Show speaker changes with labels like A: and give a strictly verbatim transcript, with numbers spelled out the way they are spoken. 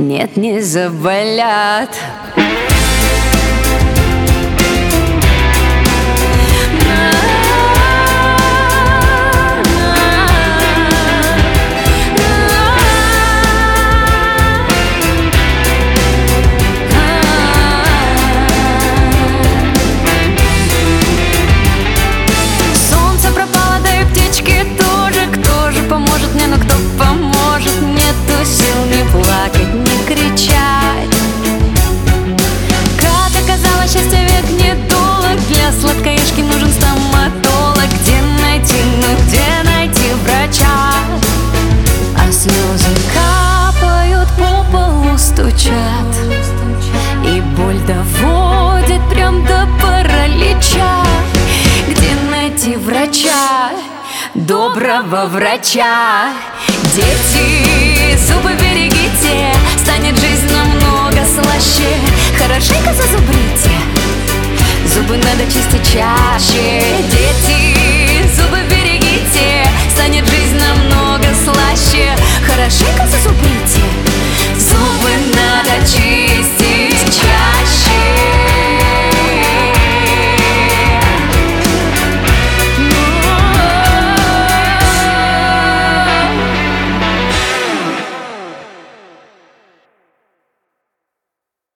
A: нет, не заболят. Сил не плакать, не кричать. Как оказалось, счастье век недолог. Для сладкоежки нужен стоматолог. Где найти, ну где найти врача? А слезы капают, по полу стучат, и боль доводит прям до паралича. Где найти врача? Доброго врача. Дети, зубы берегите, станет жизнь намного слаще. Хорошенько зазубрите, зубы надо чистить чаще. Дети, зубы берегите, станет жизнь намного слаще. Хорошенько зазубрите, зубы надо чистить чаще.